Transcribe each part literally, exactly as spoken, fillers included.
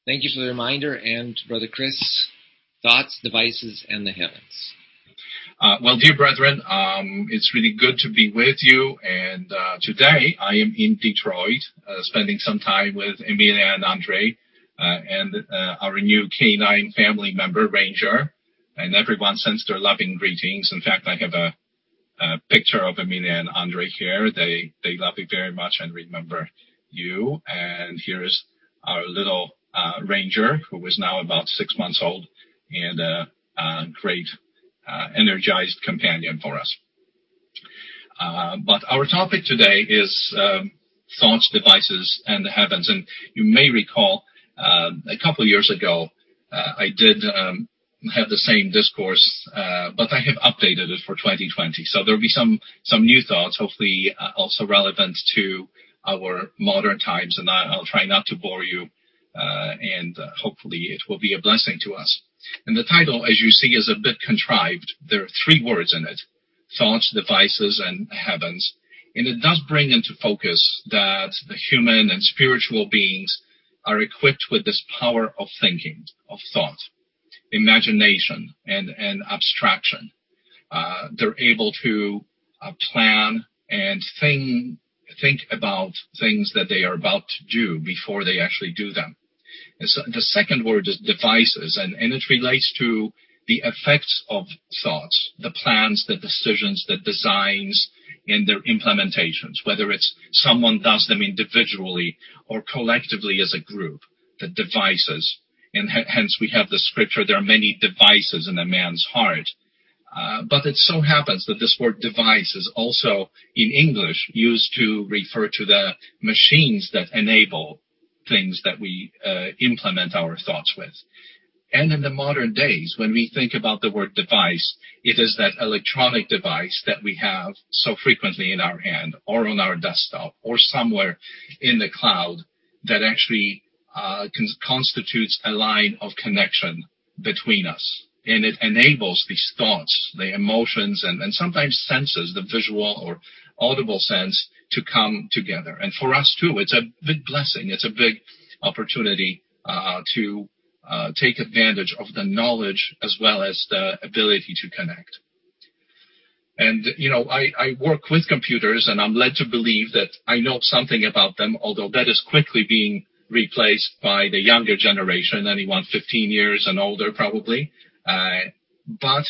Thank you for the reminder, and Brother Chris, thoughts, devices, and the heavens. Uh, well, dear brethren, um, it's really good to be with you. And uh, today I am in Detroit, uh, spending some time with Emilia and Andre uh, and uh, our new K nine family member, Ranger. And everyone sends their loving greetings. In fact, I have a, a picture of Emilia and Andre here. They they love you very much and remember you. And here's our little uh, Ranger, who is now about six months old and a, a great uh, energized companion for us. Uh, but our topic today is um, thoughts, devices, and the heavens. And you may recall uh, a couple of years ago, uh, I did um, have the same discourse, uh, but I have updated it for twenty twenty. So there'll be some some new thoughts, hopefully uh, also relevant to our modern times. And I, I'll try not to bore you, uh, and uh, hopefully it will be a blessing to us. And the title, as you see, is a bit contrived. There are three words in it: thoughts, devices, and heavens. And it does bring into focus that the human and spiritual beings are equipped with this power of thinking, of thought, imagination, and, and abstraction. Uh, they're able to uh, plan and think, think about things that they are about to do before they actually do them. And so the second word is devices, and, and it relates to the effects of thoughts, the plans, the decisions, the designs, and their implementations, whether it's someone does them individually or collectively as a group, the devices. And hence we have the scripture, there are many devices in a man's heart. Uh, but it so happens that this word device is also in English used to refer to the machines that enable things that we uh, implement our thoughts with. And in the modern days, when we think about the word device, it is that electronic device that we have so frequently in our hand or on our desktop or somewhere in the cloud that actually uh, con- constitutes a line of connection between us. And it enables these thoughts, the emotions, and, and sometimes senses, the visual or audible sense, to come together. And for us, too, it's a big blessing. It's a big opportunity uh, to uh, take advantage of the knowledge as well as the ability to connect. And, you know, I, I work with computers, and I'm led to believe that I know something about them, although that is quickly being replaced by the younger generation, anyone fifteen years and older probably. Uh, but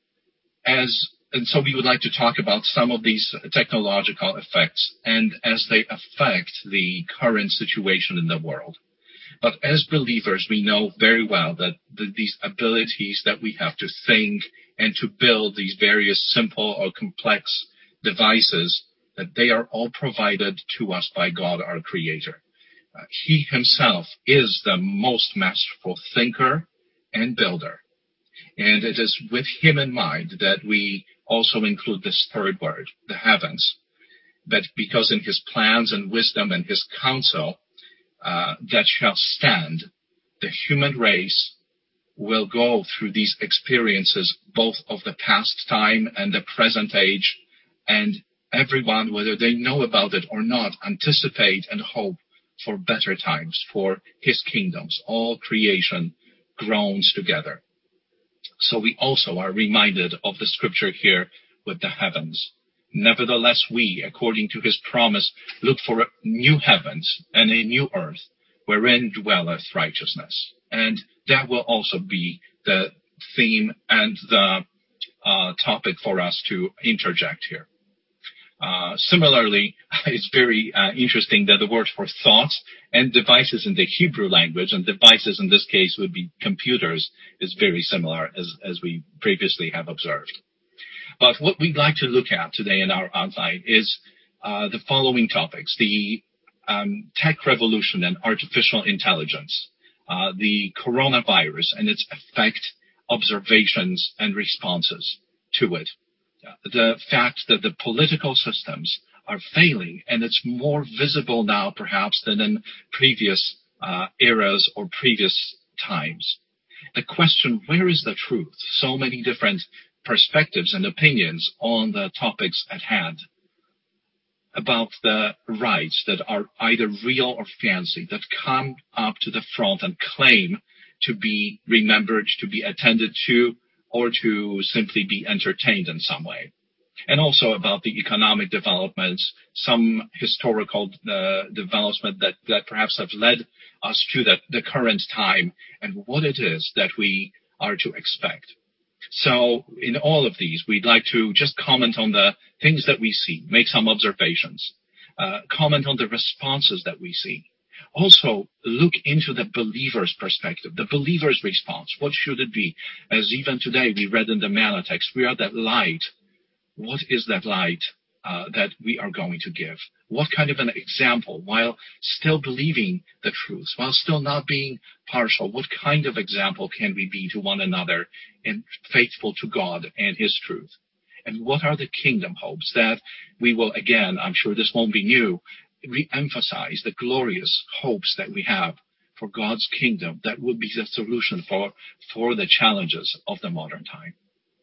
as, and so we would like to talk about some of these technological effects and as they affect the current situation in the world. But as believers, we know very well that the, these abilities that we have to think and to build these various simple or complex devices, that they are all provided to us by God, our Creator. Uh, he himself is the most masterful thinker and builder. And it is with him in mind that we also include this third word, the heavens. That because in his plans and wisdom and his counsel uh, that shall stand, the human race will go through these experiences both of the past time and the present age, and everyone, whether they know about it or not, anticipate and hope for better times, for his kingdoms. All creation groans together. So we also are reminded of the scripture here with the heavens. Nevertheless, we, according to his promise, look for new heavens and a new earth wherein dwelleth righteousness. And that will also be the theme and the uh, topic for us to interject here. Uh, similarly, it's very uh, interesting that the word for thoughts and devices in the Hebrew language, and devices in this case would be computers, is very similar as, as we previously have observed. But what we'd like to look at today in our outline is uh, the following topics: the um, tech revolution and artificial intelligence, uh, the coronavirus and its effect, observations, and responses to it, the fact that the political systems are failing, and it's more visible now perhaps than in previous uh, eras or previous times. The question, where is the truth? So many different perspectives and opinions on the topics at hand. about the rights that are either real or fancy, that come up to the front and claim to be remembered, to be attended to, or to simply be entertained in some way. And also about the economic developments, some historical uh, development that, that perhaps have led us to the, the current time, and what it is that we are to expect. So in all of these, we'd like to just comment on the things that we see, make some observations, uh, comment on the responses that we see. Also, look into the believer's perspective, the believer's response. What should it be? As even today we read in the manna text, we are that light. What is that light uh, that we are going to give? What kind of an example, while still believing the truth, while still not being partial, what kind of example can we be to one another and faithful to God and His truth? And what are the kingdom hopes that we will, again, I'm sure this won't be new, re-emphasize the glorious hopes that we have for God's kingdom that would be the solution for, for the challenges of the modern time.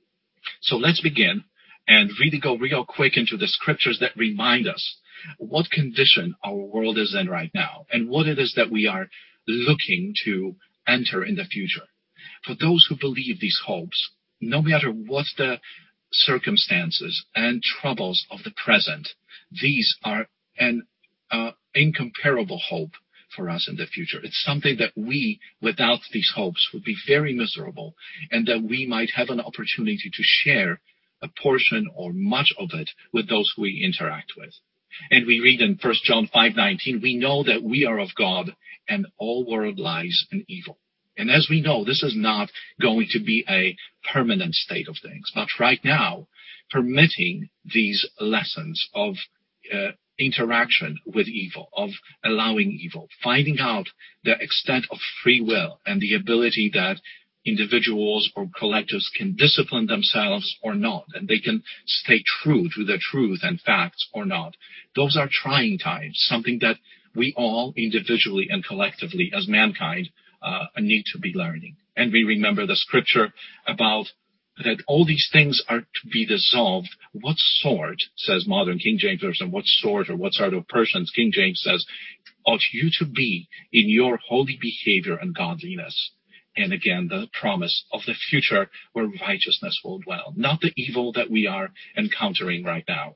So let's begin and really go real quick into the scriptures that remind us what condition our world is in right now and what it is that we are looking to enter in the future. For those who believe these hopes, no matter what the circumstances and troubles of the present, these are an uh, incomparable hope for us in the future. It's something that we, without these hopes, would be very miserable, and that we might have an opportunity to share a portion or much of it with those who we interact with. And we read in First John five nineteen, we know that we are of God and all world lies in evil. And as we know, this is not going to be a permanent state of things, but right now, permitting these lessons of uh, interaction with evil, of allowing evil, finding out the extent of free will and the ability that individuals or collectives can discipline themselves or not, and they can stay true to the truth and facts or not. Those are trying times, something that we all individually and collectively as mankind uh, need to be learning. And we remember the scripture about that all these things are to be dissolved. What sort, says modern King James Version, what sort or what sort of persons, King James says, ought you to be in your holy behavior and godliness? And again, the promise of the future where righteousness will dwell, not the evil that we are encountering right now.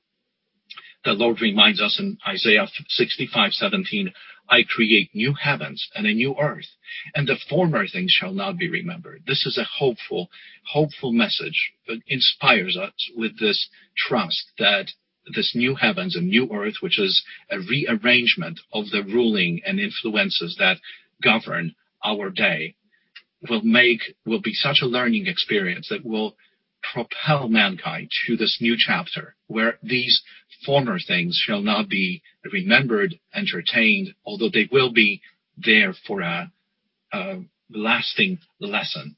The Lord reminds us in Isaiah sixty-five seventeen, I create new heavens and a new earth, and the former things shall not be remembered. This is a hopeful, hopeful message that inspires us with this trust that this new heavens and new earth, which is a rearrangement of the ruling and influences that govern our day, will make, will be such a learning experience that will propel mankind to this new chapter where these former things shall not be remembered, entertained, although they will be there for a, a lasting lesson.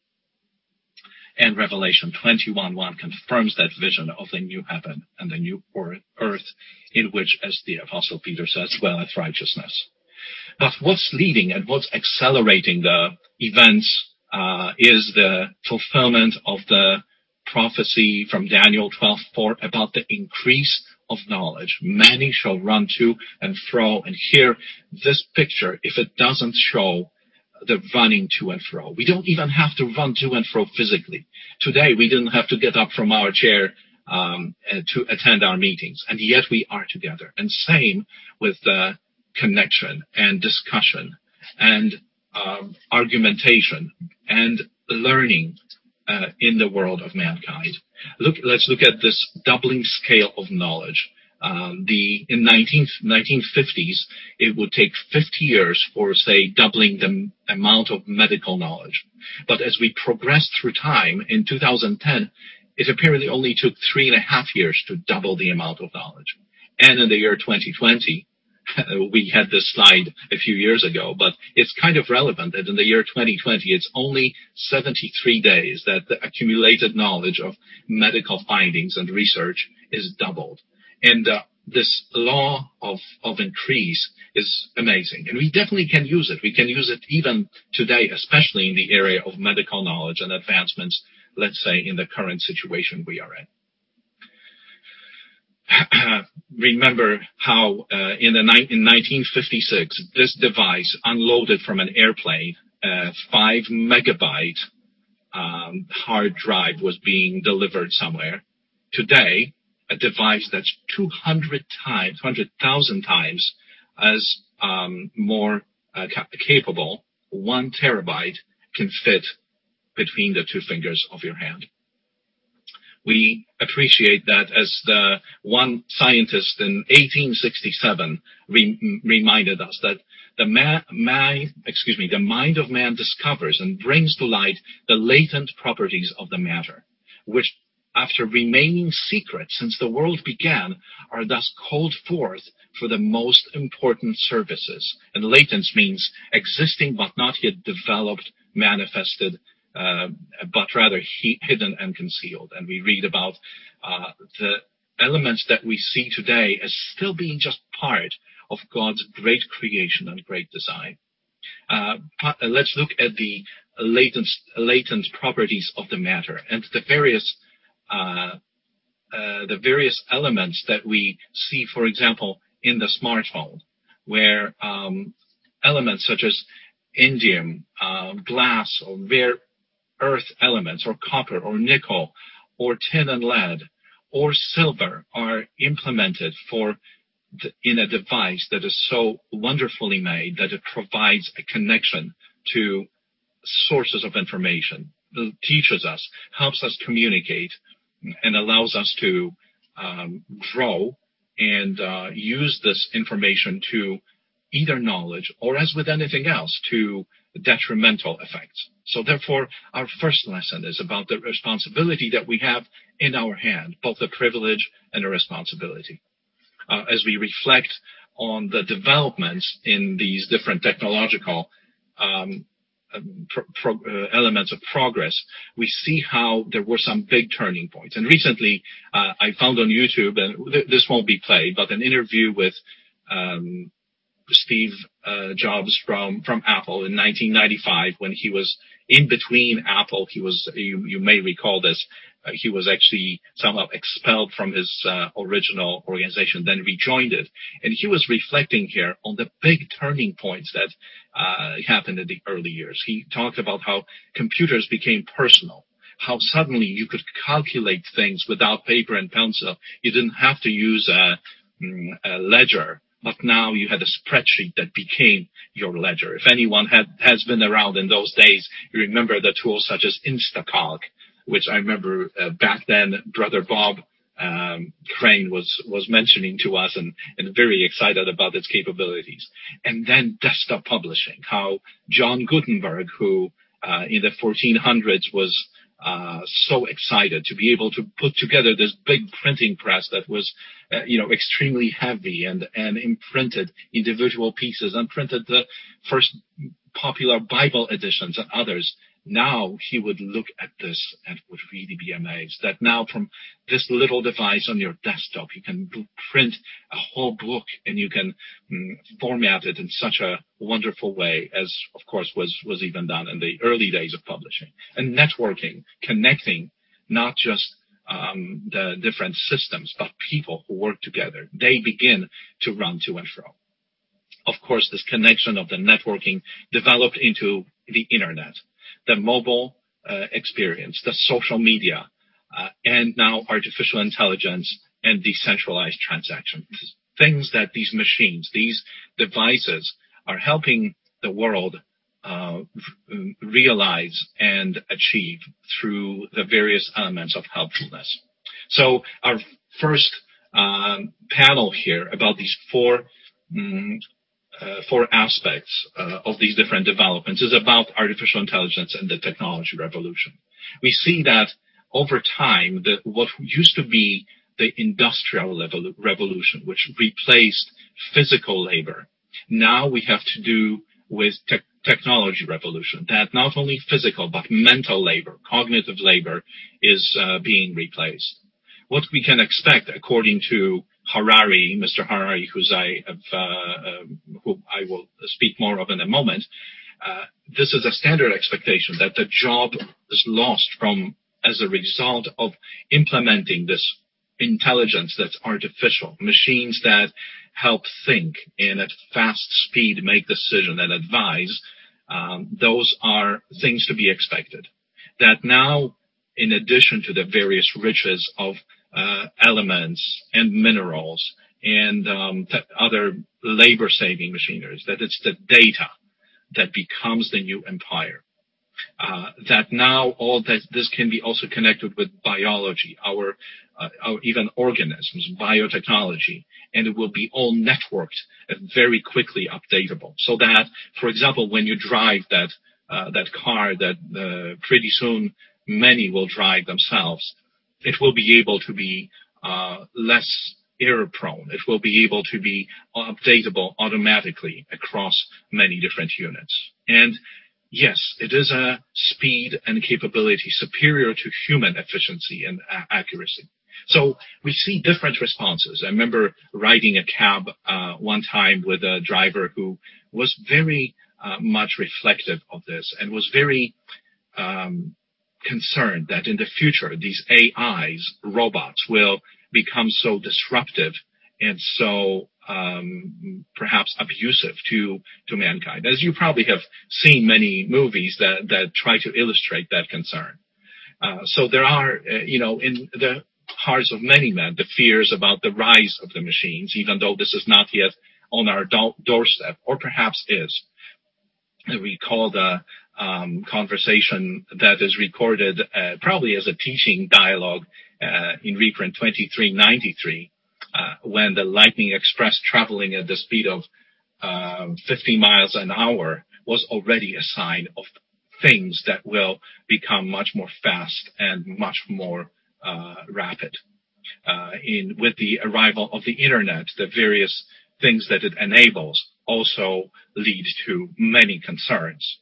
And Revelation twenty-one one confirms that vision of the new heaven and the new earth in which, as the Apostle Peter says, dwelleth righteousness. But what's leading and what's accelerating the events uh, is the fulfillment of the prophecy from Daniel twelve four about the increase of knowledge. Many shall run to and fro. And here, this picture, if it doesn't show the running to and fro, we don't even have to run to and fro physically. Today, we didn't have to get up from our chair um, to attend our meetings, and yet we are together. And same with the connection and discussion and um, argumentation and learning uh, in the world of mankind. Look, let's look at this doubling scale of knowledge. Um, the in nineteen fifties, it would take fifty years for, say, doubling the amount of medical knowledge. But as we progressed through time, in two thousand ten, it apparently only took three and a half years to double the amount of knowledge. And in the year twenty twenty, we had this slide a few years ago, but it's kind of relevant that in the year twenty twenty, it's only seventy-three days that the accumulated knowledge of medical findings and research is doubled. And uh, this law of, of increase is amazing. And we definitely can use it. We can use it even today, especially in the area of medical knowledge and advancements, let's say, in the current situation we are in. remember how uh, in, the ni- in nineteen fifty-six, this device unloaded from an airplane, a five megabyte um, hard drive was being delivered somewhere. Today, a device that's two hundred times, one hundred thousand times as um, more uh, ca- capable, one terabyte can fit between the two fingers of your hand. We appreciate that, as the one scientist in eighteen sixty-seven re- reminded us, that the ma- ma- excuse me, the mind of man discovers and brings to light the latent properties of the matter, which, after remaining secret since the world began, are thus called forth for the most important services. And latent means existing but not yet developed, manifested, Uh, but rather he, hidden and concealed. And we read about uh, the elements that we see today as still being just part of God's great creation and great design. Uh, let's look at the latent, latent properties of the matter and the various uh, uh, the various elements that we see, for example, in the smartphone, where um, elements such as indium, uh, glass, or rare earth elements, or copper, or nickel, or tin and lead, or silver are implemented for the, in a device that is so wonderfully made that it provides a connection to sources of information, it teaches us, helps us communicate, and allows us to um, grow and uh, use this information to either knowledge or, as with anything else, to detrimental effects. So therefore, our first lesson is about the responsibility that we have in our hand, both the privilege and the responsibility. Uh, as we reflect on the developments in these different technological um, pro- pro- uh, elements of progress, we see how there were some big turning points. And recently, uh, I found on YouTube, and th- this won't be played, but an interview with um, Steve uh, Jobs from, from Apple in nineteen ninety-five, when he was in between Apple. He was, you, you may recall this, uh, he was actually somehow expelled from his uh, original organization, then rejoined it. And he was reflecting here on the big turning points that uh, happened in the early years. He talked about how computers became personal, how suddenly you could calculate things without paper and pencil. You didn't have to use a, a ledger, but now you had a spreadsheet that became your ledger. If anyone had, has been around in those days, you remember the tools such as Instacalc, which I remember uh, back then, Brother Bob um, Crane was, was mentioning to us, and, and very excited about its capabilities. And then desktop publishing, how John Gutenberg, who uh, in the fourteen hundreds was Uh, so excited to be able to put together this big printing press that was, uh, you know, extremely heavy, and, and imprinted individual pieces and printed the first popular Bible editions and others. Now he would look at this and would really be amazed that now from this little device on your desktop, you can print a whole book, and you can mm, format it in such a wonderful way, as of course was, was even done in the early days of publishing. And networking, connecting not just um, the different systems, but people who work together. They begin to run to and fro. Of course, this connection of the networking developed into the internet, the mobile uh, experience, the social media, uh, and now artificial intelligence and decentralized transactions. Things that these machines, these devices are helping the world uh, realize and achieve through the various elements of helpfulness. So our first um, panel here about these four um, Uh, four aspects uh, of these different developments is about artificial intelligence and the technology revolution. We see that over time, that what used to be the industrial revolution, which replaced physical labor, now we have to do with te- technology revolution, that not only physical but mental labor, cognitive labor is uh, being replaced. What we can expect, according to Harari, Mister Harari, who's I have, uh, uh, who I will speak more of in a moment, uh, this is a standard expectation that the job is lost from as a result of implementing this intelligence that's artificial, machines that help think and at fast speed make decision and advise, um, those are things to be expected. That now, in addition to the various riches of uh, elements and minerals and um, t- other labor-saving machineries, that it's the data that becomes the new empire. Uh, that now all that this can be also connected with biology, our, uh, our even organisms, biotechnology, and it will be all networked and very quickly updatable. So that, for example, when you drive that uh, that car that uh, pretty soon many will drive themselves, it will be able to be uh, less error prone. It will be able to be updatable automatically across many different units. And yes, it is a speed and capability superior to human efficiency and uh, accuracy. So we see different responses. I remember riding a cab uh, one time with a driver who was very uh, much reflective of this and was very um, concerned that in the future these A Is, robots, will become so disruptive and so um, perhaps abusive to to mankind. As you probably have seen many movies that that try to illustrate that concern. Uh, so there are, uh, you know, in the hearts of many men, the fears about the rise of the machines, even though this is not yet on our do- doorstep, or perhaps is. I recall the um, conversation that is recorded uh, probably as a teaching dialogue uh, in reprint twenty-three ninety-three, uh, when the Lightning Express, traveling at the speed of um, fifty miles an hour, was already a sign of things that will become much more fast and much more uh, rapid. Uh, in with the arrival of the internet, the various things that it enables also lead to many concerns.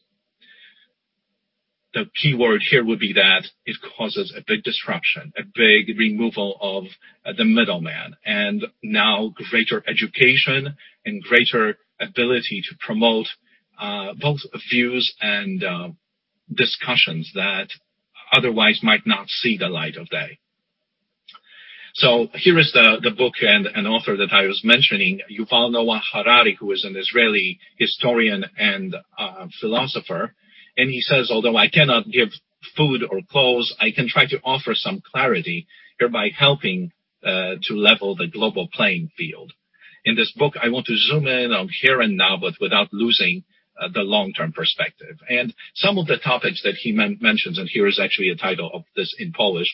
The key word here would be that it causes a big disruption, a big removal of uh, the middleman, and now greater education and greater ability to promote uh, both views and uh, discussions that otherwise might not see the light of day. So here is the, the book and an author that I was mentioning, Yuval Noah Harari, who is an Israeli historian and uh, philosopher. And he says, although I cannot give food or clothes, I can try to offer some clarity, hereby helping uh, to level the global playing field. In this book, I want to zoom in on here and now, but without losing uh, the long-term perspective. And some of the topics that he men- mentions, and here is actually a title of this in Polish,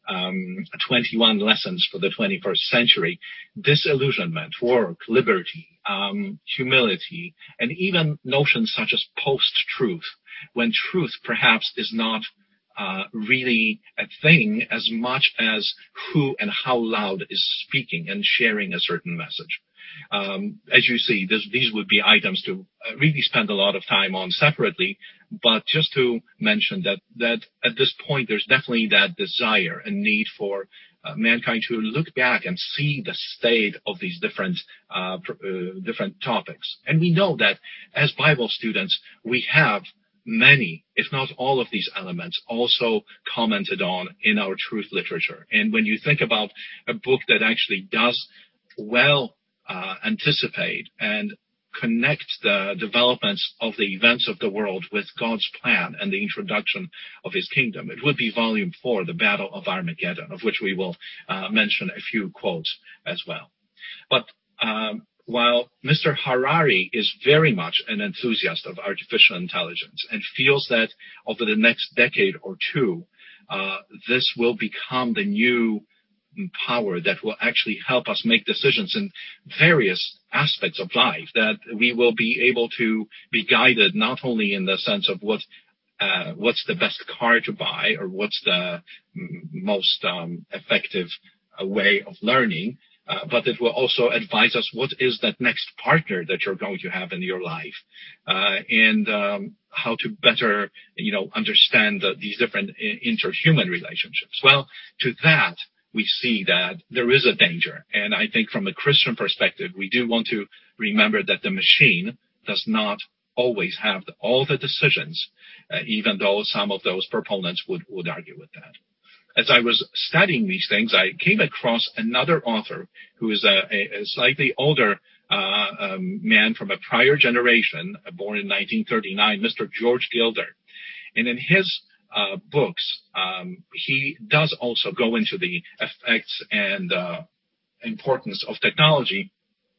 Um, twenty-one lessons for the twenty-first century, disillusionment, work, liberty, um, humility, and even notions such as post-truth, when truth perhaps is not uh, really a thing as much as who and how loud is speaking and sharing a certain message. Um, as you see, this, these would be items to uh, really spend a lot of time on separately, but just to mention that, that at this point, there's definitely that desire and need for uh, mankind to look back and see the state of these different, uh, uh, different topics. And we know that as Bible students, we have many, if not all of these elements also commented on in our truth literature. And when you think about a book that actually does well Uh, anticipate and connect the developments of the events of the world with God's plan and the introduction of his kingdom, it would be volume four, The Battle of Armageddon, of which we will uh, mention a few quotes as well. But um, while Mister Harari is very much an enthusiast of artificial intelligence and feels that over the next decade or two, uh, this will become the new power that will actually help us make decisions in various aspects of life, that we will be able to be guided not only in the sense of what uh, what's the best car to buy or what's the m- most um, effective uh, way of learning, uh, but it will also advise us what is that next partner that you're going to have in your life, uh, and um, how to better, you know, understand the, these different interhuman relationships. Well, to that, we see that there is a danger. And I think from a Christian perspective, we do want to remember that the machine does not always have the, all the decisions, uh, even though some of those proponents would, would argue with that. as I was studying these things, I came across another author who is a, a, a slightly older uh, um, man from a prior generation, uh, born in nineteen thirty-nine, Mister George Gilder. And in his uh, books, um, he does also go into the effects and uh, importance of technology.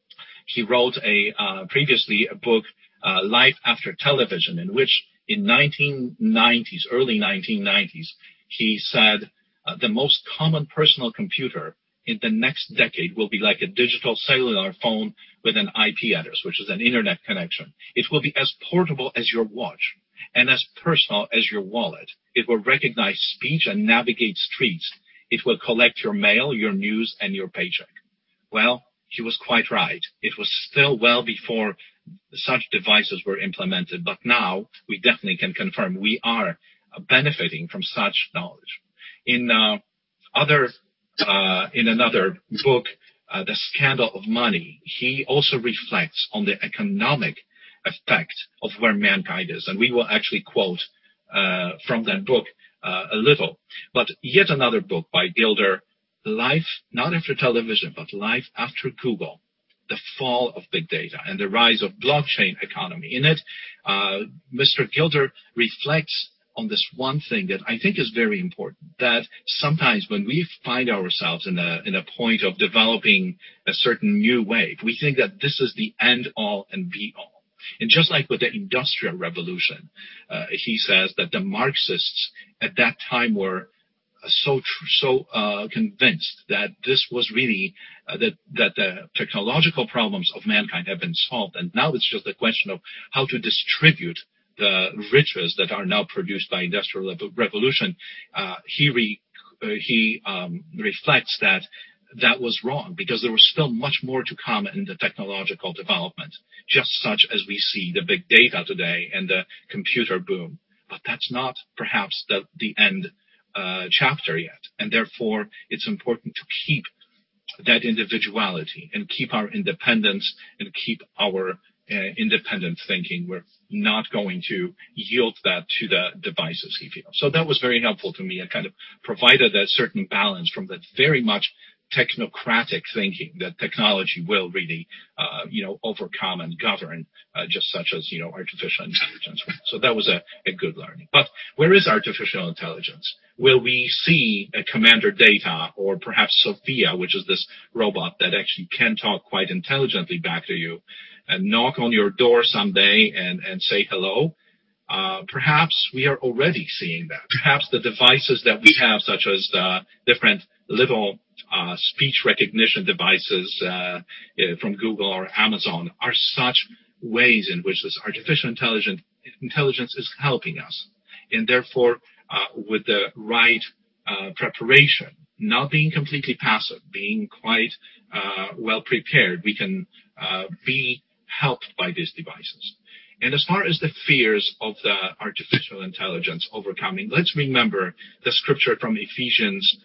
He wrote a uh, previously a book, uh, Life After Television, in which in nineteen nineties, early nineteen nineties, he said uh, the most common personal computer in the next decade will be like a digital cellular phone with an I P address, which is an internet connection. It will be as portable as your watch and as personal as your wallet. It will recognize speech and navigate streets. It will collect your mail, your news, and your paycheck. Well, he was quite right. It was still well before such devices were implemented, but now we definitely can confirm we are benefiting from such knowledge. In uh, other, uh, in another book, uh, The Scandal of Money, he also reflects on the economic effect of where mankind is, and we will actually quote uh, from that book uh, a little. But yet another book by Gilder, Life Not After Television, but Life After Google, the Fall of Big Data and the Rise of Blockchain Economy. In it, uh, Mister Gilder reflects on this one thing that I think is very important, that sometimes when we find ourselves in a, in a point of developing a certain new wave, we think that this is the end all and be all. And just like with the Industrial Revolution, uh, he says that the Marxists at that time were so tr- so uh, convinced that this was really uh, that that the technological problems of mankind have been solved, and now it's just a question of how to distribute the riches that are now produced by Industrial Revolution. Uh, he re, uh, he um, reflects that that was wrong, because there was still much more to come in the technological development, just such as we see the big data today and the computer boom. But that's not perhaps the, the end uh, chapter yet. And therefore, it's important to keep that individuality and keep our independence and keep our uh, independent thinking. We're not going to yield that to the devices, he feels. So that was very helpful to me. It kind of provided a certain balance from that very much technocratic thinking that technology will really, uh, you know, overcome and govern, uh, just such as, you know, artificial intelligence. So that was a, a good learning. But where is artificial intelligence? Will we see a Commander Data or perhaps Sophia, which is this robot that actually can talk quite intelligently back to you and knock on your door someday and, and say hello? Uh, perhaps we are already seeing that. Perhaps the devices that we have, such as the different little uh, speech recognition devices uh, from Google or Amazon, are such ways in which this artificial intelligence, intelligence is helping us. And therefore, uh, with the right uh, preparation, not being completely passive, being quite uh, well prepared, we can uh, be helped by these devices. And as far as the fears of the artificial intelligence overcoming, let's remember the scripture from Ephesians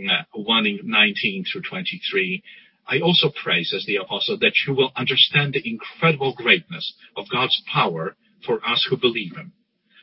one nineteen through twenty-three. I also pray, says the apostle, that you will understand the incredible greatness of God's power for us who believe him.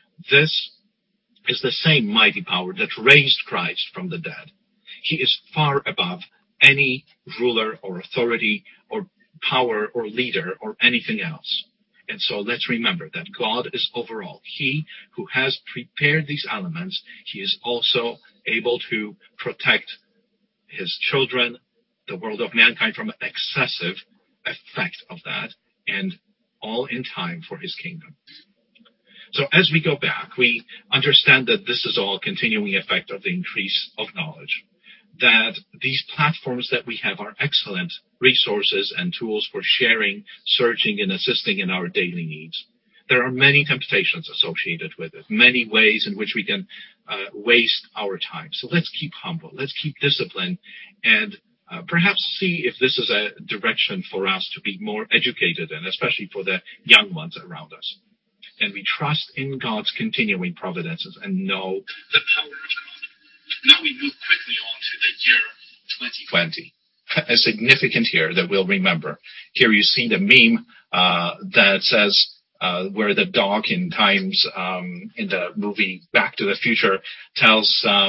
This is the same mighty power that raised Christ from the dead. He is far above any ruler or authority or power or leader or anything else. And so let's remember that God is over all. He who has prepared these elements, he is also able to protect his children, the world of mankind, from an excessive effect of that, and all in time for his kingdom. So as we go back, we understand that this is all continuing effect of the increase of knowledge, that these platforms that we have are excellent resources and tools for sharing, searching, and assisting in our daily needs. There are many temptations associated with it, many ways in which we can uh, waste our time. So let's keep humble, let's keep disciplined, and uh, perhaps see if this is a direction for us to be more educated in, especially for the young ones around us. And we trust in God's continuing providences and know the power of God. Now we move quickly on to the year twenty twenty, a significant year that we'll remember. Here you see the meme uh, that says, uh, where the dog in times um, in the movie Back to the Future tells uh,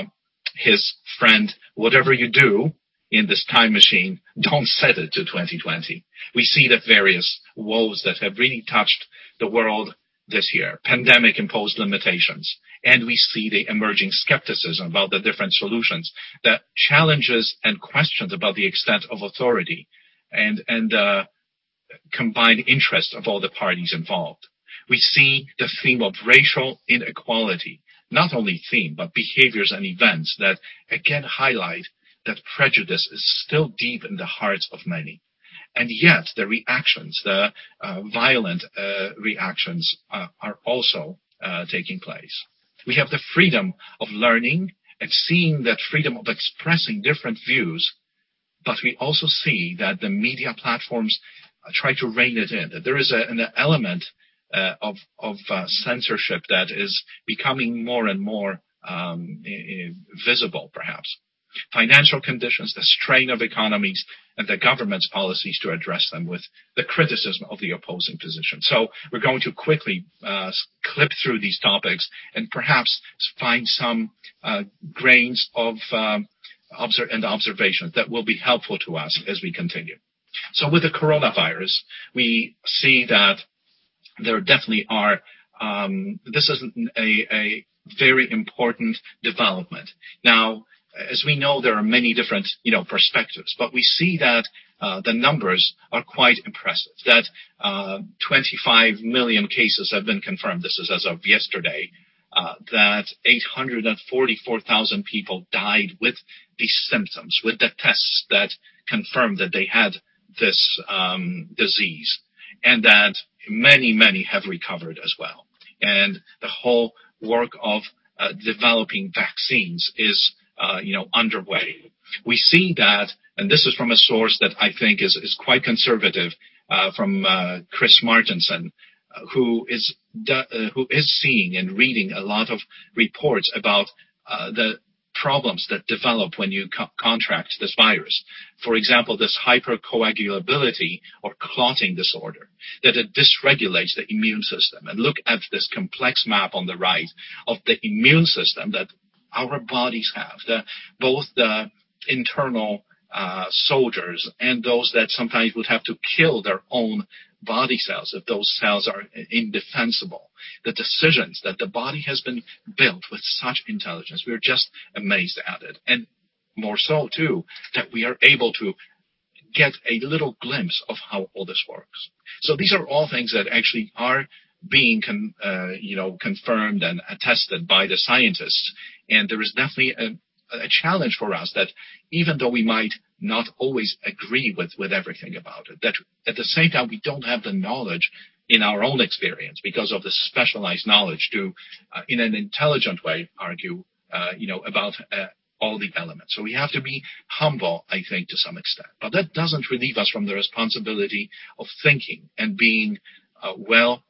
his friend, whatever you do in this time machine, don't set it to twenty twenty. We see the various woes that have really touched the world this year. Pandemic imposed limitations. And we see the emerging skepticism about the different solutions, the challenges and questions about the extent of authority and, and uh, combined interest of all the parties involved. We see the theme of racial inequality, not only theme, but behaviors and events that again highlight that prejudice is still deep in the hearts of many. And yet the reactions, the uh, violent uh, reactions uh, are also uh, taking place. We have the freedom of learning and seeing that freedom of expressing different views, but we also see that the media platforms uh, try to rein it in, that there is a, an element uh, of, of uh, censorship that is becoming more and more um, visible, perhaps. Financial conditions, the strain of economies, and the government's policies to address them with the criticism of the opposing position. So we're going to quickly uh, clip through these topics and perhaps find some uh, grains of um, observe and observations that will be helpful to us as we continue. So with the coronavirus, we see that there definitely are, um, this is a, a very important development. Now, as we know, there are many different, you know, perspectives, but we see that uh, the numbers are quite impressive, that uh, twenty-five million cases have been confirmed. This is as of yesterday, uh, that eight hundred forty-four thousand people died with these symptoms, with the tests that confirmed that they had this um, disease, and that many, many have recovered as well. And the whole work of uh, developing vaccines is Uh, you know, underway. We see that, and this is from a source that I think is, is quite conservative, uh, from uh, Chris Martenson, uh, who is uh, who is seeing and reading a lot of reports about uh, the problems that develop when you co- contract this virus. For example, this hypercoagulability or clotting disorder, that it dysregulates the immune system. And look at this complex map on the right of the immune system that our bodies have, the, both the internal uh, soldiers and those that sometimes would have to kill their own body cells if those cells are indefensible. The decisions that the body has been built with such intelligence, we're just amazed at it. And more so, too, that we are able to get a little glimpse of how all this works. So these are all things that actually are being, con, uh, you know, confirmed and attested by the scientists. And there is definitely a, a challenge for us that even though we might not always agree with, with everything about it, that at the same time we don't have the knowledge in our own experience because of the specialized knowledge to, uh, in an intelligent way, argue, uh, you know, about uh, all the elements. So we have to be humble, I think, to some extent. But that doesn't relieve us from the responsibility of thinking and being uh, well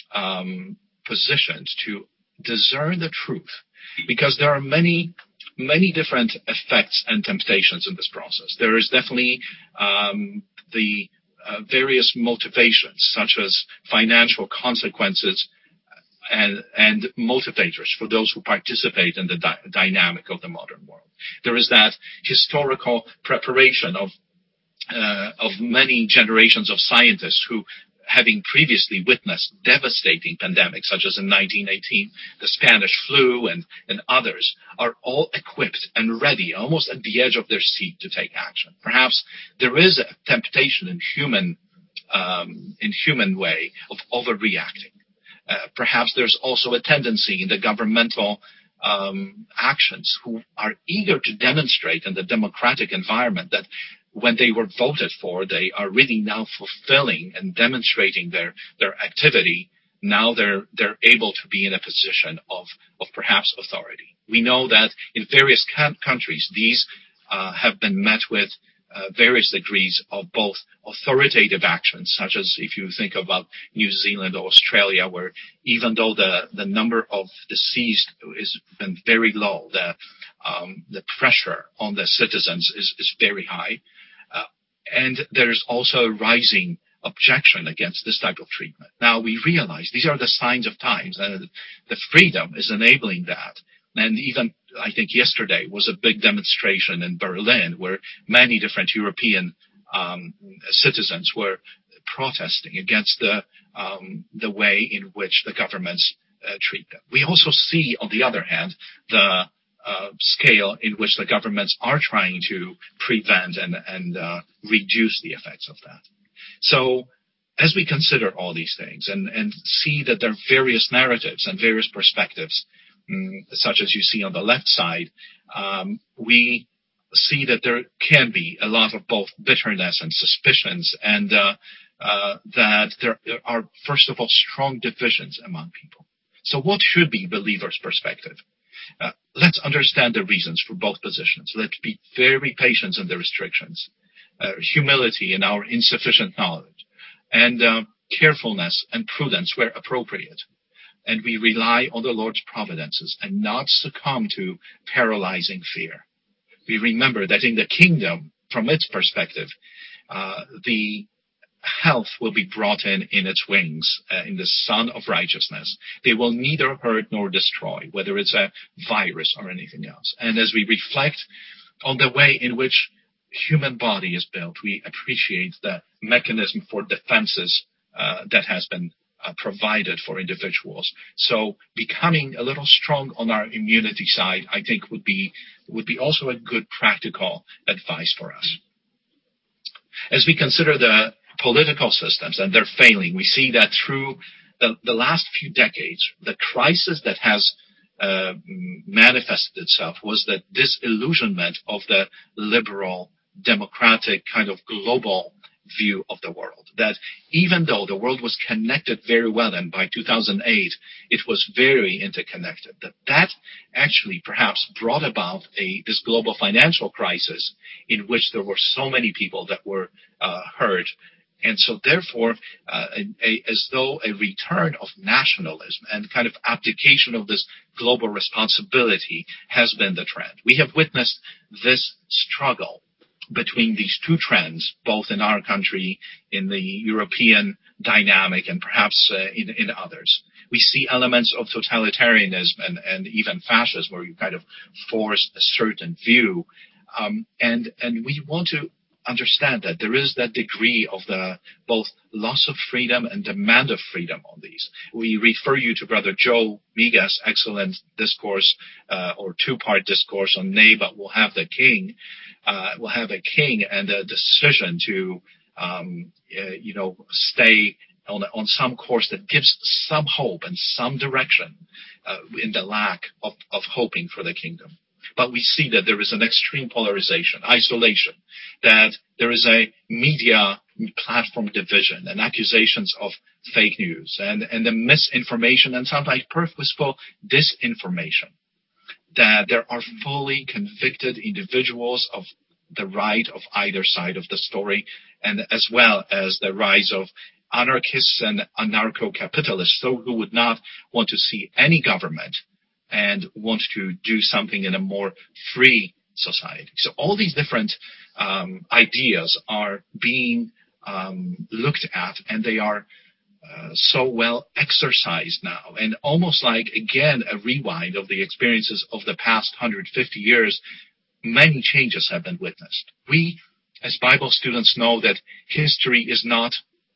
um, positioned to discern the truth, because there are many, many different effects and temptations in this process. There is definitely um, the uh, various motivations, such as financial consequences and, and motivators for those who participate in the di- dynamic of the modern world. There is that historical preparation of uh, of many generations of scientists who, having previously witnessed devastating pandemics, such as in nineteen eighteen, the Spanish flu and, and others, are all equipped and ready, almost at the edge of their seat to take action. Perhaps there is a temptation in human, um, in human way of overreacting. Uh, perhaps there's also a tendency in the governmental um, actions who are eager to demonstrate in the democratic environment that when they were voted for, they are really now fulfilling and demonstrating their, their activity. Now they're, they're able to be in a position of, of perhaps authority. We know that in various can- countries, these uh, have been met with uh, various degrees of both authoritative actions, such as if you think about New Zealand or Australia, where even though the, the number of deceased has been very low, the, um, the pressure on the citizens is, is very high. Uh, and there's also a rising objection against this type of treatment. Now, we realize these are the signs of times, and the freedom is enabling that. And even, I think yesterday was a big demonstration in Berlin where many different European um, citizens were protesting against the um, the way in which the governments uh, treat them. We also see, on the other hand, the uh, scale in which the governments are trying to prevent and, and uh, reduce the effects of that. So as we consider all these things and, and see that there are various narratives and various perspectives, um, such as you see on the left side, um, we see that there can be a lot of both bitterness and suspicions, and uh, uh, that there are, first of all, strong divisions among people. So what should be believers' perspective? Uh, let's understand the reasons for both positions. Let's be very patient in the restrictions, uh, humility in our insufficient knowledge, and uh, carefulness and prudence where appropriate. And we rely on the Lord's providences and not succumb to paralyzing fear. We remember that in the kingdom, from its perspective, uh, the health will be brought in in its wings, uh, in the Son of Righteousness. They will neither hurt nor destroy, whether it's a virus or anything else. And as we reflect on the way in which human body is built, we appreciate the mechanism for defenses uh, that has been uh, provided for individuals. So becoming a little strong on our immunity side, I think, would be would be also a good practical advice for us. As we consider the political systems and their failing, we see that through the, the last few decades, the crisis that has uh, manifested itself was the disillusionment of the liberal, democratic kind of global view of the world. That even though the world was connected very well, and by two thousand eight it was very interconnected, that that actually perhaps brought about a this global financial crisis in which there were so many people that were uh, hurt. And so therefore, uh, a, a, as though a return of nationalism and kind of abdication of this global responsibility has been the trend. We have witnessed this struggle between these two trends, both in our country, in the European dynamic, and perhaps uh, in, in others. We see elements of totalitarianism and, and even fascism, where you kind of force a certain view. Um, and, and we want to understand that there is that degree of the both loss of freedom and demand of freedom on these. We refer you to Brother Joe Miga's excellent discourse, uh, or two-part discourse on Nay, but we'll have the king, uh, we'll have a king and a decision to, um, uh, you know, stay on, on some course that gives some hope and some direction, uh, in the lack of, of hoping for the kingdom. But we see that there is an extreme polarization, isolation, that there is a media platform division and accusations of fake news and, and the misinformation and sometimes purposeful disinformation, that there are fully convicted individuals of the right of either side of the story, and as well as the rise of anarchists and anarcho-capitalists, so who would not want to see any government and want to do something in a more free society. So all these different um, ideas are being um, looked at, and they are uh, so well exercised now. And almost like, again, a rewind of the experiences of the past one hundred fifty years, many changes have been witnessed. We, as Bible students, know that history is not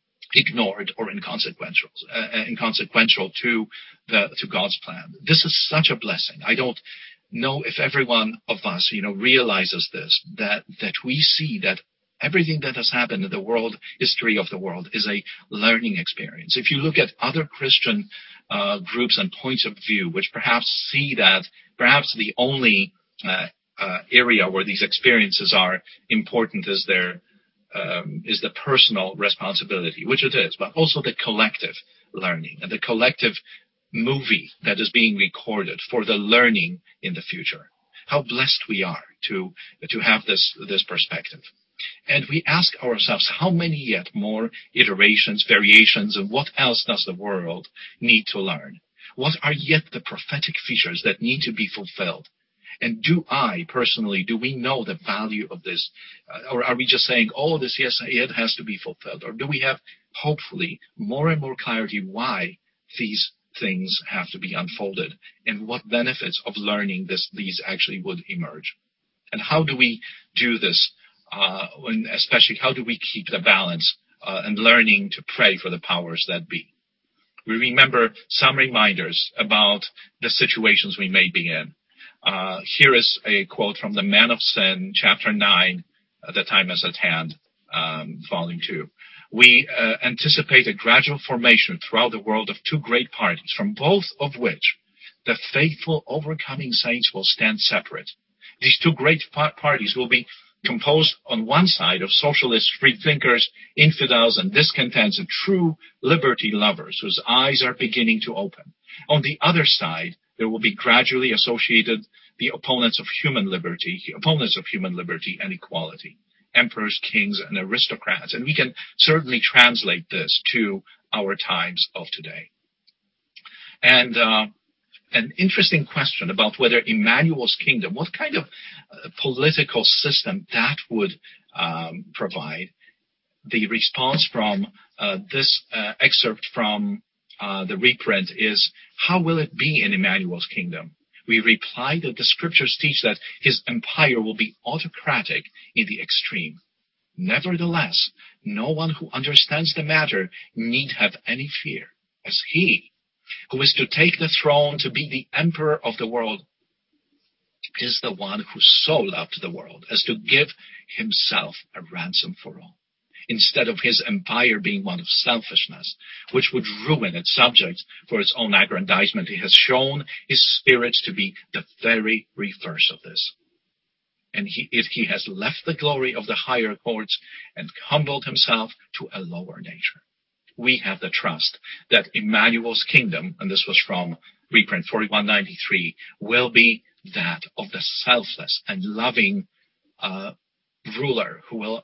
ignored or inconsequential, uh, inconsequential to the to God's plan. This is such a blessing. I don't know if every one of us, you know, realizes this, that that we see that everything that has happened in the world, history of the world, is a learning experience. If you look at other Christian uh, groups and points of view, which perhaps see that perhaps the only uh, uh, area where these experiences are important is their Um, is the personal responsibility, which it is, but also the collective learning and the collective movie that is being recorded for the learning in the future. How blessed we are to to have this this perspective. And we ask ourselves, how many yet more iterations, variations, and what else does the world need to learn? What are yet the prophetic features that need to be fulfilled? And do I, personally, do we know the value of this? Uh, or are we just saying, oh, this, yes, it has to be fulfilled? Or do we have, hopefully, more and more clarity why these things have to be unfolded, and what benefits of learning this these actually would emerge. And how do we do this? Uh, when, especially, how do we keep the balance uh, and learning to pray for the powers that be? We remember some reminders about the situations we may be in. Uh, here is a quote from the Man of Sin, chapter nine, uh, The Time is at Hand, um, volume two. We uh, anticipate a gradual formation throughout the world of two great parties, from both of which the faithful overcoming saints will stand separate. These two great parties will be composed on one side of socialist freethinkers, infidels, and discontents, and true liberty lovers whose eyes are beginning to open. On the other side, there will be gradually associated the opponents of human liberty, opponents of human liberty and equality, emperors, kings, and aristocrats. And we can certainly translate this to our times of today. And uh, an interesting question about whether Emmanuel's kingdom, what kind of uh, political system that would um, provide. The response from uh, this uh, excerpt from uh, the reprint is, how will it be in Emmanuel's kingdom? We reply that the scriptures teach that his empire will be autocratic in the extreme. Nevertheless, no one who understands the matter need have any fear, as he, who is to take the throne to be the emperor of the world, is the one who so loved the world as to give himself a ransom for all, instead of his empire being one of selfishness, which would ruin its subjects for its own aggrandizement. He has shown his spirit to be the very reverse of this. And he, if he has left the glory of the higher courts and humbled himself to a lower nature. We have the trust that Emmanuel's kingdom, and this was from reprint forty-one ninety-three, will be that of the selfless and loving uh, ruler who will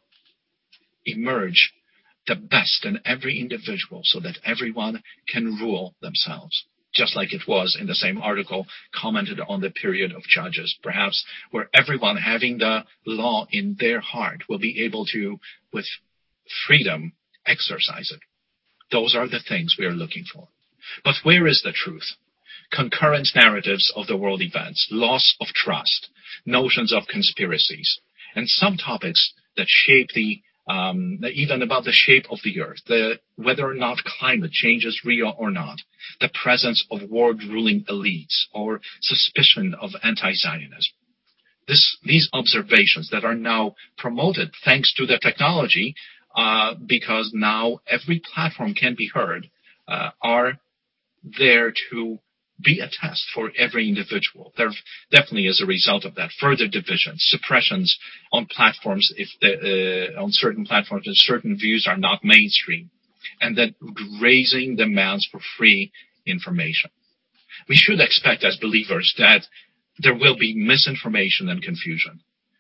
emerge the best in every individual so that everyone can rule themselves. Just like it was in the same article commented on the period of Judges, perhaps where everyone having the law in their heart will be able to, with freedom, exercise it. Those are the things we are looking for. But where is the truth? Concurrent narratives of the world events, loss of trust, notions of conspiracies, and some topics that shape the, um, even about the shape of the earth, the, whether or not climate change is real or not, the presence of world-ruling elites, or suspicion of anti-Zionism. This, these observations that are now promoted thanks to the technology, Uh, because now every platform can be heard, uh, are there to be a test for every individual. There definitely is a result of that. Further divisions, suppressions on platforms, if the, uh, on certain platforms, if certain views are not mainstream, and then raising demands for free information. We should expect as believers that there will be misinformation and confusion.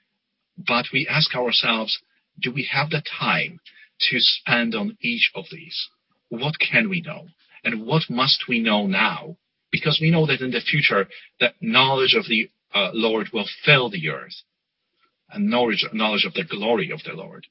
But we ask ourselves, do we have the time to spend on each of these? What can we know? And what must we know now? Because we know that in the future, that knowledge of the uh, Lord will fill the earth, and knowledge, knowledge of the glory of the Lord.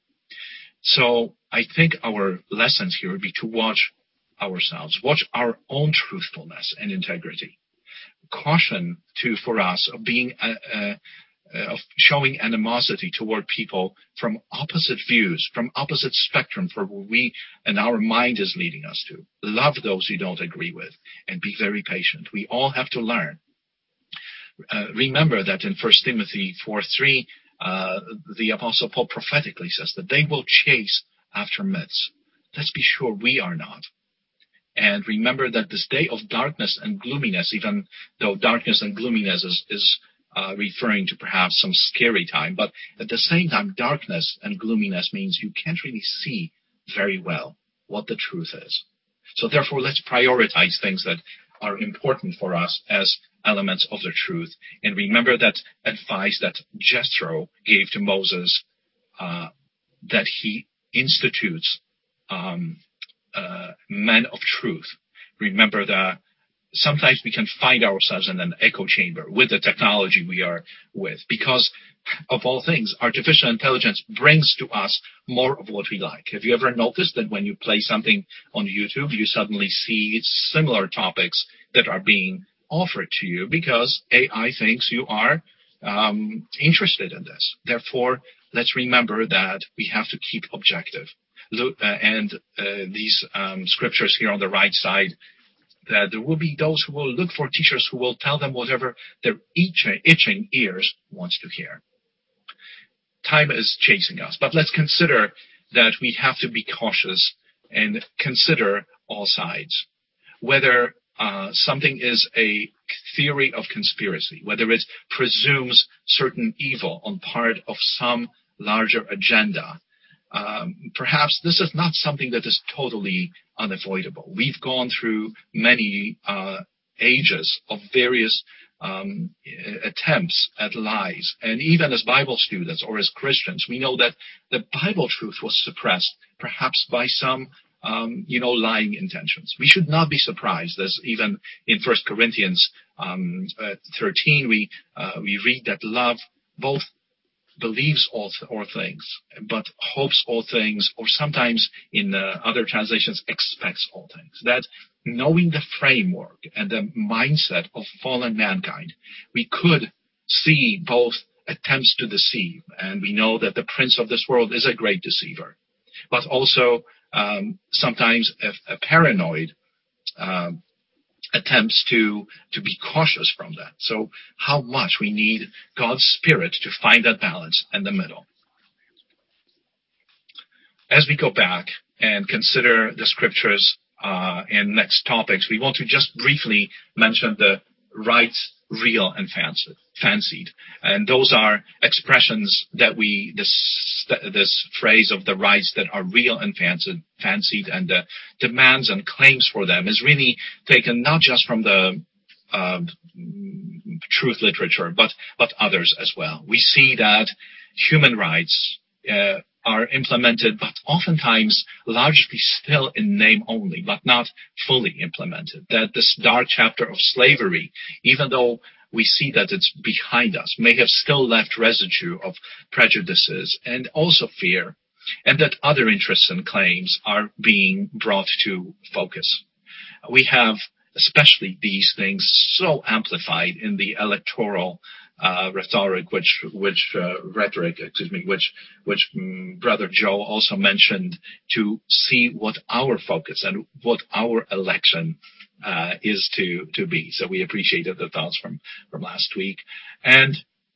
So I think our lessons here would be to watch ourselves, watch our own truthfulness and integrity. Caution, too, for us of being a, a Uh, of showing animosity toward people from opposite views, from opposite spectrum for where we and our mind is leading us to. Love those you don't agree with and be very patient. We all have to learn. Uh, remember that in First Timothy four three, uh, the Apostle Paul prophetically says that they will chase after myths. Let's be sure we are not. And remember that this day of darkness and gloominess, even though darkness and gloominess is, is Uh, referring to perhaps some scary time, but at the same time, darkness and gloominess means you can't really see very well what the truth is. So therefore, let's prioritize things that are important for us as elements of the truth. And remember that advice that Jethro gave to Moses, uh, that he institutes um, uh, men of truth. Remember that sometimes we can find ourselves in an echo chamber with the technology we are with, because of all things, artificial intelligence brings to us more of what we like. Have you ever noticed that when you play something on YouTube, you suddenly see similar topics that are being offered to you because A I thinks you are um, interested in this? Therefore, let's remember that we have to keep objective. Look, uh, and uh, these um, scriptures here on the right side, that there will be those who will look for teachers who will tell them whatever their itching, itching ears wants to hear. Time is chasing us, but let's consider that we have to be cautious and consider all sides. Whether uh, something is a theory of conspiracy, whether it presumes certain evil on part of some larger agenda, um, perhaps this is not something that is totally unavoidable. We've gone through many uh, ages of various um, attempts at lies. And even as Bible students or as Christians, we know that the Bible truth was suppressed, perhaps by some, um, you know, lying intentions. We should not be surprised, as even in First Corinthians um, uh, thirteen, we uh, we read that love both believes all, th- all things, but hopes all things, or sometimes in uh, other translations, expects all things. That knowing the framework and the mindset of fallen mankind, we could see both attempts to deceive, and we know that the prince of this world is a great deceiver, but also um, sometimes a, a paranoid uh, attempts to, to be cautious from that. So how much we need God's Spirit to find that balance in the middle. As we go back and consider the scriptures uh, and next topics, we want to just briefly mention the right, real, and fancied. And those are expressions that we, this, this phrase of the rights that are real and fancied, fancied and the demands and claims for them is really taken not just from the uh, truth literature, but, but others as well. We see that human rights uh, are implemented, but oftentimes largely still in name only, but not fully implemented. That this dark chapter of slavery, even though we see that it's behind us, may have still left residue of prejudices and also fear, and that other interests and claims are being brought to focus. We have especially these things so amplified in the electoral Uh, rhetoric, which, which, uh, rhetoric, excuse me, which, which um, Brother Joe also mentioned, to see what our focus and what our election, uh, is to, to be. So we appreciated the thoughts from, from last week. And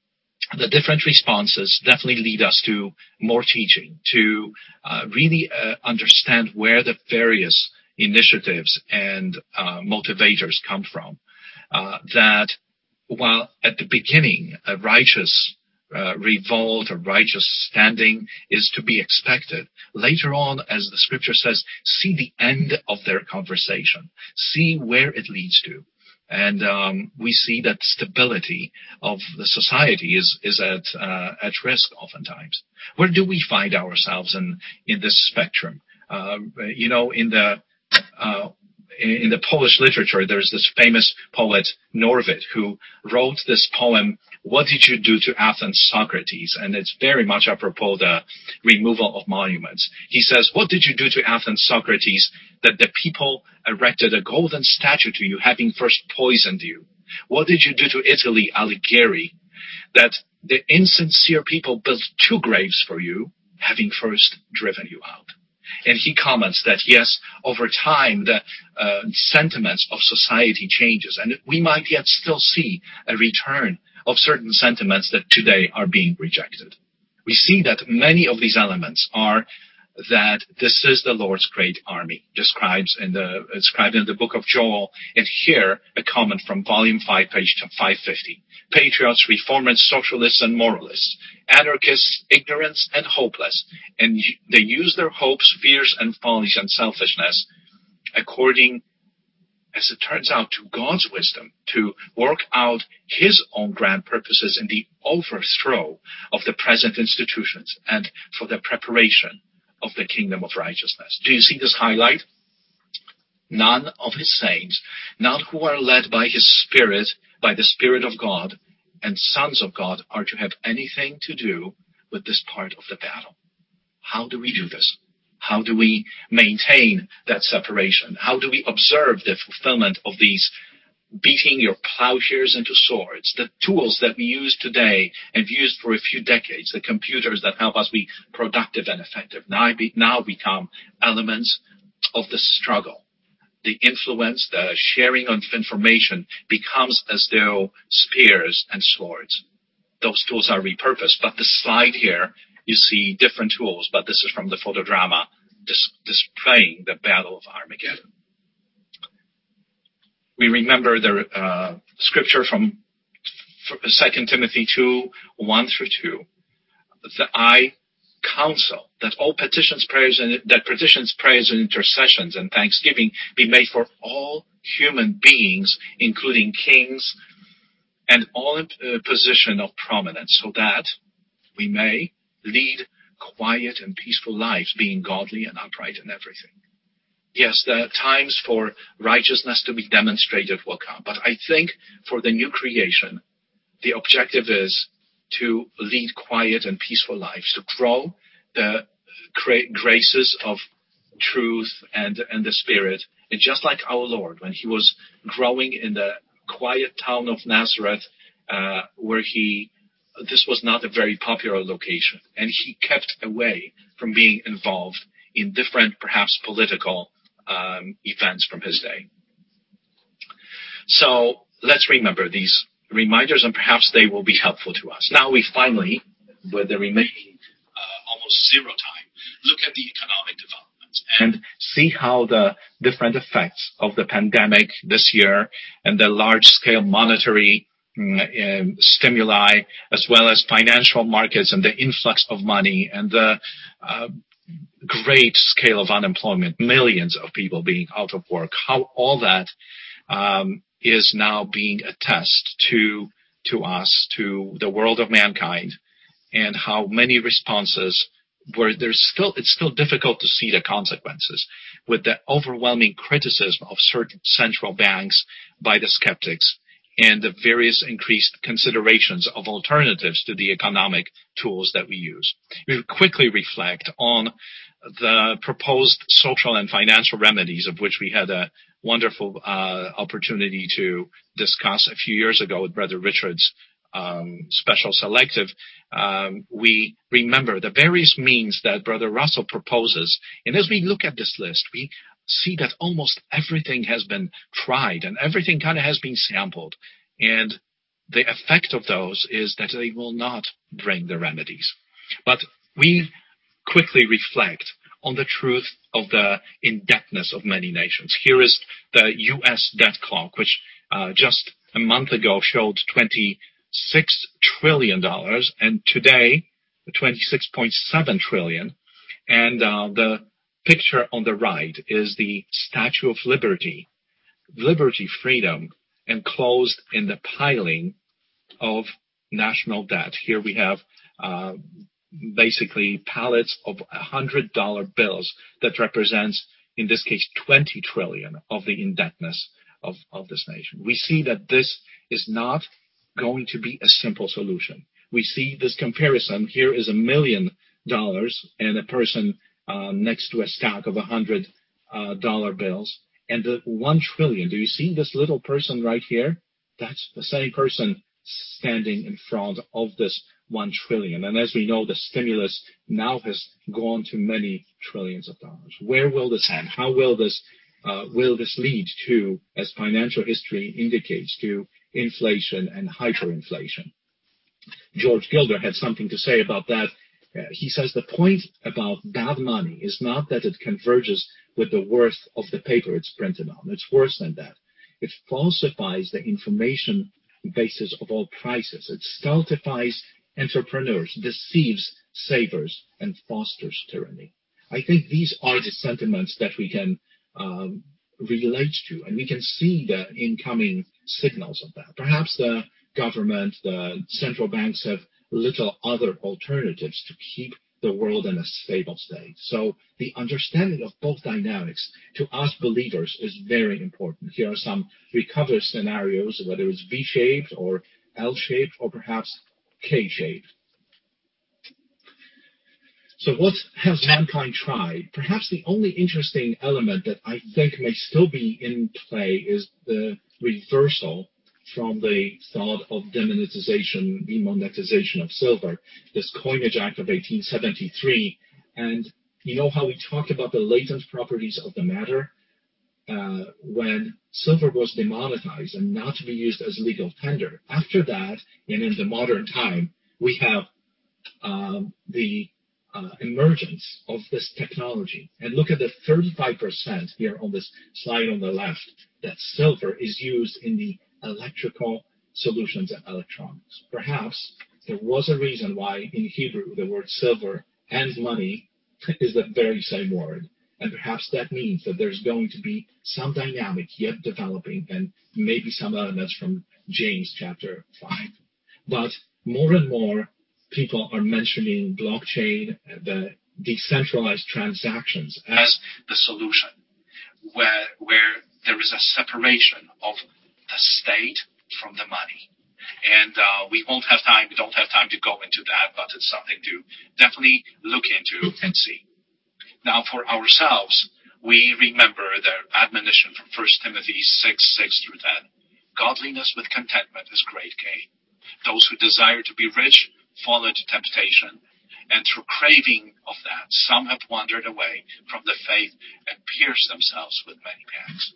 the different responses definitely lead us to more teaching, to, uh, really, uh, understand where the various initiatives and, uh, motivators come from, uh, that while at the beginning a righteous uh, revolt, a righteous standing is to be expected, later on, as the scripture says, see the end of their conversation, see where it leads to. And um, we see that stability of the society is, is at, uh, at risk oftentimes. Where do we find ourselves in, in this spectrum? Uh, you know, in the uh, In the Polish literature, there's this famous poet, Norwid, who wrote this poem, What Did You Do to Athens, Socrates? And it's very much apropos the removal of monuments. He says, what did you do to Athens, Socrates, that the people erected a golden statue to you, having first poisoned you? What did you do to Italy, Alighieri, that the insincere people built two graves for you, having first driven you out? And he comments that, yes, over time, the uh, sentiments of society changes, and we might yet still see a return of certain sentiments that today are being rejected. We see that many of these elements are that this is the Lord's great army, describes in the, described in the book of Joel, and here a comment from volume five, page five fifty. Patriots, reformers, socialists, and moralists, anarchists, ignorant and hopeless, and they use their hopes, fears, and follies and selfishness according, as it turns out, to God's wisdom to work out his own grand purposes in the overthrow of the present institutions and for the preparation of the kingdom of righteousness. Do you see this highlight? None of his saints, none who are led by his Spirit, by the Spirit of God, and sons of God are to have anything to do with this part of the battle. How do we do this? How do we maintain that separation? How do we observe the fulfillment of these beating your plowshares into swords, the tools that we use today and used for a few decades, the computers that help us be productive and effective, now, be, now become elements of the struggle. The influence, the sharing of information becomes as though spears and swords. Those tools are repurposed, but the slide here, you see different tools, but this is from the photodrama dis- displaying the Battle of Armageddon. We remember the uh, scripture from Second Timothy two, one through two. That I counsel that all petitions, prayers, and that petitions, prayers, and intercessions and thanksgiving be made for all human beings, including kings and all in uh, position of prominence, so that we may lead quiet and peaceful lives, being godly and upright in everything. Yes, the times for righteousness to be demonstrated will come. But I think for the new creation, the objective is to lead quiet and peaceful lives, to grow the graces of truth and, and the Spirit. And just like our Lord, when he was growing in the quiet town of Nazareth, uh, where he, this was not a very popular location, and he kept away from being involved in different, perhaps political Um, events from his day. So let's remember these reminders, and perhaps they will be helpful to us. Now we finally, with the remaining uh, almost zero time, look at the economic developments and see how the different effects of the pandemic this year and the large-scale monetary um, stimuli, as well as financial markets and the influx of money and the uh, great scale of unemployment, millions of people being out of work, how all that um, is now being a test to to us, to the world of mankind, and how many responses where there's still it's still difficult to see the consequences, with the overwhelming criticism of certain central banks by the skeptics and the various increased considerations of alternatives to the economic tools that we use. We quickly reflect on the proposed social and financial remedies, of which we had a wonderful uh, opportunity to discuss a few years ago with Brother Richard's um, special selective. Um, we remember the various means that Brother Russell proposes. And as we look at this list, we see that almost everything has been tried and everything kind of has been sampled. And the effect of those is that they will not bring the remedies. But we quickly reflect on the truth of the indebtedness of many nations. Here is the U S debt clock, which uh, just a month ago showed twenty-six trillion dollars, and today twenty-six point seven trillion dollars. And uh, the picture on the right is the Statue of Liberty, liberty, freedom, enclosed in the piling of national debt. Here we have uh, basically pallets of one hundred dollar bills that represents, in this case, twenty trillion dollars of the indebtedness of, of this nation. We see that this is not going to be a simple solution. We see this comparison. Here is a million dollars and a person uh, next to a stack of one hundred dollar bills. And the one trillion, do you see this little person right here? That's the same person standing in front of this one trillion. And as we know, the stimulus now has gone to many trillions of dollars. Where will this end? How will this, uh, will this lead to, as financial history indicates, to inflation and hyperinflation? George Gilder had something to say about that. Uh, he says the point about bad money is not that it converges with the worth of the paper it's printed on. It's worse than that. It falsifies the information basis of all prices. It stultifies entrepreneurs, deceives savers, and fosters tyranny. I think these are the sentiments that we can um, relate to, and we can see the incoming signals of that. Perhaps the government, the central banks have little other alternatives to keep the world in a stable state. So the understanding of both dynamics to us believers is very important. Here are some recovery scenarios, whether it's V-shaped or L-shaped or perhaps K-shaped. So what has mankind tried? Perhaps the only interesting element that I think may still be in play is the reversal from the thought of demonetization, demonetization of silver, this Coinage Act of eighteen seventy-three. And you know how we talked about the latent properties of the matter? Uh, when silver was demonetized and not to be used as legal tender. After that, and in the modern time, we have um, the uh, emergence of this technology. And look at the thirty-five percent here on this slide on the left, that silver is used in the electrical solutions and electronics. Perhaps there was a reason why in Hebrew the word silver and money is the very same word. And perhaps that means that there's going to be some dynamic yet developing, and maybe some elements from James chapter five. But more and more people are mentioning blockchain, the decentralized transactions as the solution, where, where there is a separation of the state from the money. And uh, we won't have time, we don't have time to go into that, but it's something to definitely look into and see. Now, for ourselves, we remember the admonition from First Timothy six, six through ten. Godliness with contentment is great gain. Those who desire to be rich fall into temptation, and through craving of that, some have wandered away from the faith and pierced themselves with many pangs.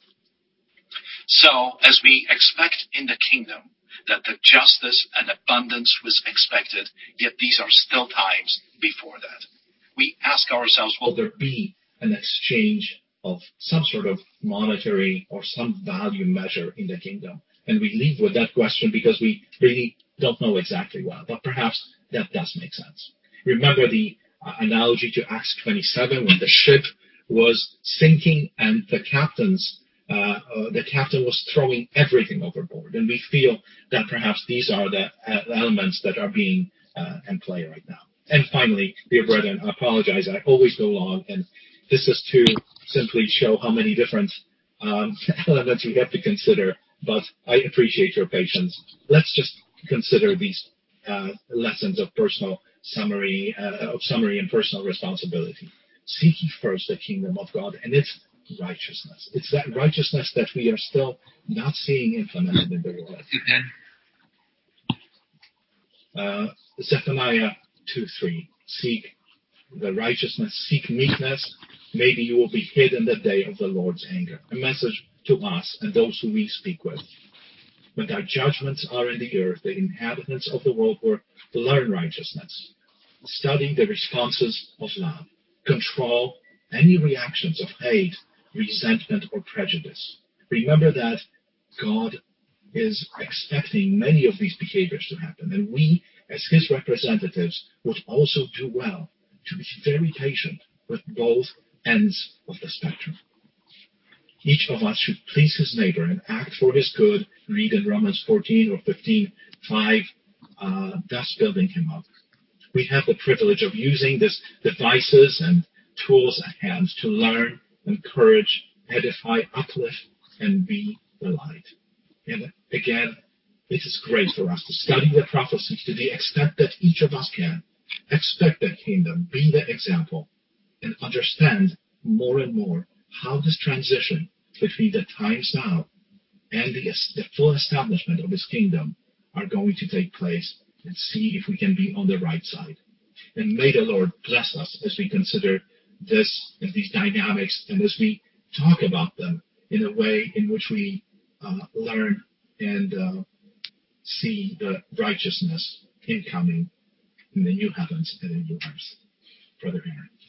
So, as we expect in the kingdom that the justice and abundance was expected, yet these are still times before that. We ask ourselves, will there be an exchange of some sort of monetary or some value measure in the kingdom? And we leave with that question because we really don't know exactly well, but perhaps that does make sense. Remember the uh, analogy to Acts twenty-seven when the ship was sinking and the captain's uh, uh, the captain was throwing everything overboard. And we feel that perhaps these are the uh, elements that are being uh, in play right now. And finally, dear brethren, I apologize. I always go long, and this is to simply show how many different um, elements we have to consider. But I appreciate your patience. Let's just consider these uh, lessons of personal summary, uh, of summary and personal responsibility. Seek ye first the kingdom of God and its righteousness. It's that righteousness that we are still not seeing implemented in the world. Uh, Zephaniah two three. Seek the righteousness, seek meekness. Maybe you will be hid in the day of the Lord's anger. A message to us and those who we speak with. When thy judgments are in the earth, the inhabitants of the world were to learn righteousness. Study the responses of love. Control any reactions of hate, resentment, or prejudice. Remember that God is expecting many of these behaviors to happen, and we, as his representatives, would also do well to be very patient with both ends of the spectrum. Each of us should please his neighbor and act for his good. Read in Romans fourteen or fifteen, five, uh, thus building him up. We have the privilege of using these devices and tools at hand to learn, encourage, edify, uplift, and be the light. And again, it is great for us to study the prophecies to the extent that each of us can. Expect the kingdom, be the example, and understand more and more how this transition between the times now and the, the full establishment of his kingdom are going to take place, and see if we can be on the right side. And may the Lord bless us as we consider this and these dynamics, and as we talk about them in a way in which we uh, learn and uh, see the righteousness incoming in the new heavens and the new earth. Brother Aaron.